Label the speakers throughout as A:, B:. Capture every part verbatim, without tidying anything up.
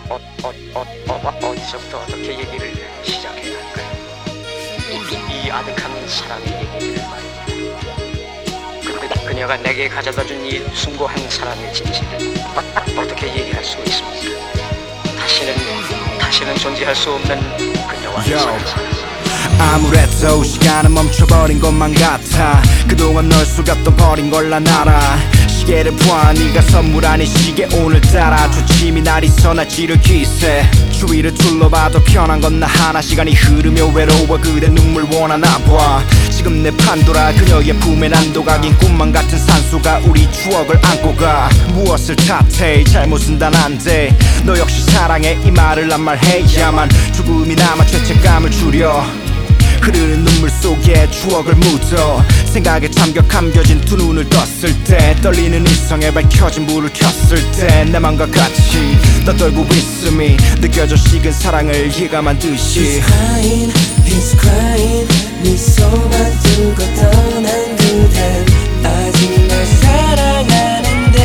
A: 어, 어, 어, 어, 어디서부터 어떻게 얘기를 시작해야 할까요? 이, 이 아득한 사랑의 얘기를 말이야. 근데 그녀가 내게 가져다준 이 숭고한 사랑의 진실을 어, 어떻게 얘기할 수 있습니까? 다시는, 다시는 존재할 수 없는 그녀와의 사랑.
B: 아무래도 시간은 멈춰버린 것만 같아. 그동안 널 속였던 버린 걸 난 알아. 시계를 봐 네가 선물 아닌 시계 오늘따라 조짐이 날 있어 날 찌를 기세. 주위를 둘러봐도 편한 건 나 하나. 시간이 흐르며 외로워 그대 눈물 원하나 봐. 지금 내 판도라 그녀의 품에 난도각인 꿈만 같은 산소가 우리 추억을 안고 가. 무엇을 탓해 잘못은 단 한데 너 역시 사랑해 이 말을 난 말해야만 조금이 남아 죄책감을 줄여. 흐르는 눈물 속에 추억을 묻어 생각에 잠겨 감겨진 두 눈을 떴을 때 떨리는 일성에 밝혀진 불을 켰을 때 내 맘과 같이 떠돌고 있음이 느껴져 식은 사랑을 예감한 듯이
C: He's crying, he's crying 미소만 두고 떠난 그댄 아직 날 사랑하는데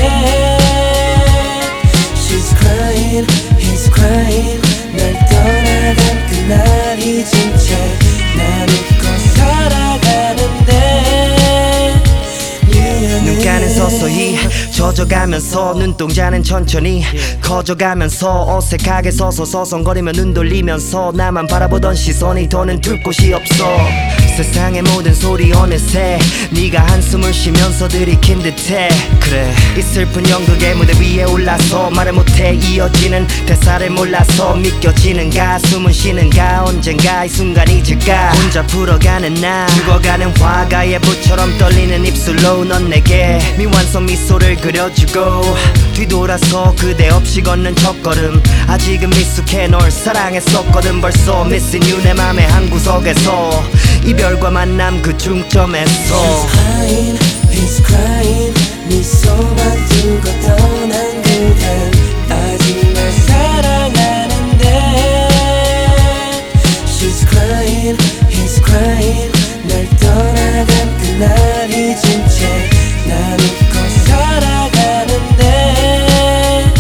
C: She's crying, he's crying 날 떠나간 그날 잊은 채 난 웃고 살아가는데
D: 눈가는 서서히 젖어가면서 눈동자는 천천히 커져가면서 어색하게 서서 서성거리며 눈 돌리면서 나만 바라보던 시선이 더는 둘 곳이 없어. 세상의 모든 소리 어느새 네가 한숨을 쉬면서 들이킨 듯해. 그래 이 슬픈 연극의 무대 위에 올라서 말을 못해 이어지는 대사를 몰라서 믿겨지는가 숨은 쉬는가 언젠가 이 순간이 잊을까. 혼자 풀어가는 나 죽어가는 화가의 불처럼 떨리는 입술로 넌 내게 미완성 미소를 그려주고 뒤돌아서 그대 없이 걷는 첫걸음 아직은 미숙해 널 사랑했었거든 벌써 Missing you 내 맘의 한 구석에서 이별과 만남 그 중점에서
C: He's crying, he's crying 미소만 두고 떠난 그댄 아직 날 사랑하는데 She's crying, he's crying 날 떠나간 그날 잊은 채 난 웃고 살아가는데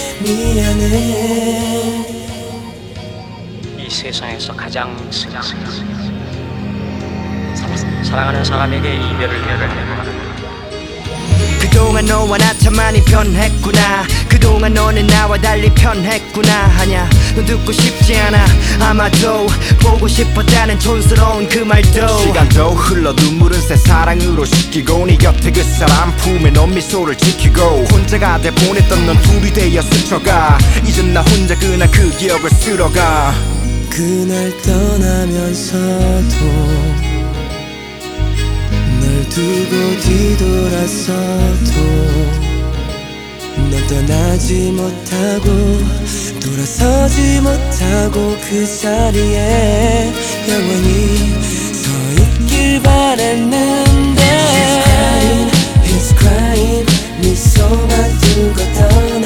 C: 미안해.
A: 이 세상에서 가장 슬픈 사랑하는 사람에게 이별을 해버리는
D: 그동안 너와 나 참 많이 변했구나. 그동안 너는 나와 달리 편했구나. 하냐 넌 듣고 싶지 않아. 아마도 보고 싶었다는 촌스러운 그 말도.
B: 시간도 흘러 눈물은 새 사랑으로 씻기고 네 곁에 그 사람 품에 넌 미소를 지키고 혼자가 돼 보냈던 넌 둘이 되어 스쳐가 이젠 나 혼자 그날 그 기억을 쓸어가.
C: 그날 떠나면서도 널 두고 뒤돌아서도 넌 떠나지 못하고 돌아서지 못하고 그 자리에 영원히 서 있길 바랬는데 He's crying, he's crying 미소만 두고 떠나